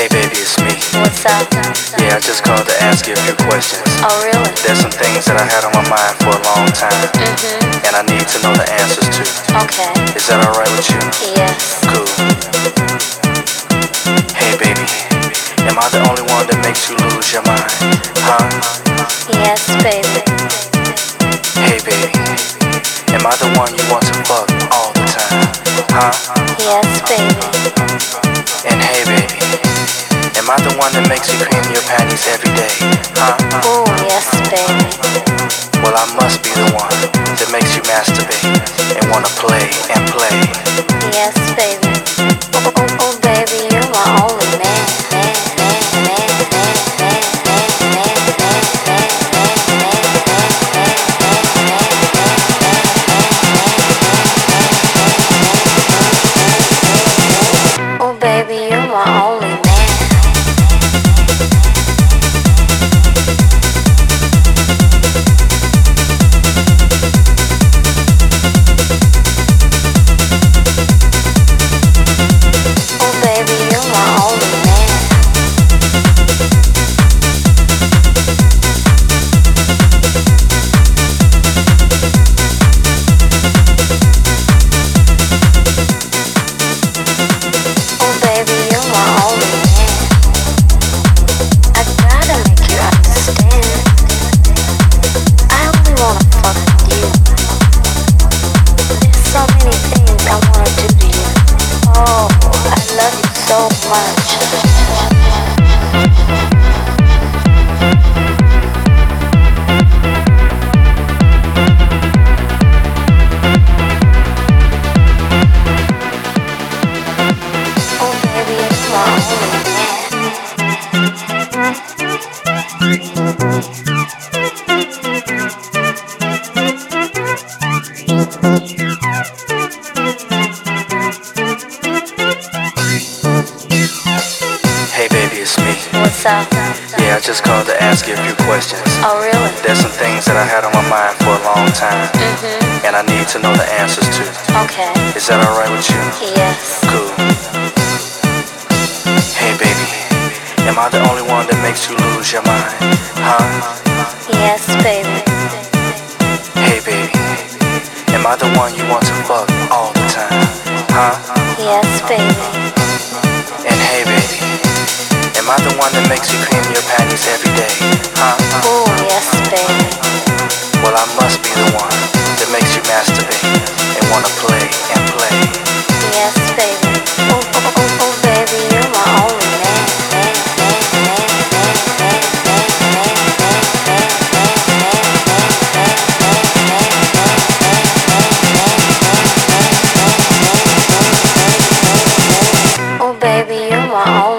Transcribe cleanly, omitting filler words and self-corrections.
Hey baby, it's me. What's up? Yeah, I just called to ask you a few questions. Oh, really? There's some things that I had on my mind for a long time, and I need to know the answers to. Okay. Is that alright with you? Yes. Cool. Hey baby, am I the only one that makes you lose your mind? Huh? Yes, baby. Hey baby, am I the one you want to fuck all the time? Huh? Yes, baby. And hey baby, am I the one that makes you cream your panties every day? Huh? Oh, yes, baby. Well, I must be the one that makes you masturbate and wanna play and play. Yes, baby. Oh, baby, you're my only man. Oh, baby, you're my only man. Hey baby, it's me. What's up? Yeah, I just called to ask you a few questions. Oh, really? There's some things that I had on my mind for a long time, and I need to know the answers to. Okay. Is that alright with you? Yes. Cool. Hey baby, am I the only one that makes you lose your mind? Huh? Yes, baby. Hey baby, am I the one you want to fuck all the time? Huh? Yes, baby. And hey baby, am I the one that makes you cream your panties every day? Huh? Oh, yes, baby. Well, I must be the one that makes you masturbate and wanna play and play. Yes, baby. Oh, baby, you're my only man. Oh, baby, you're my only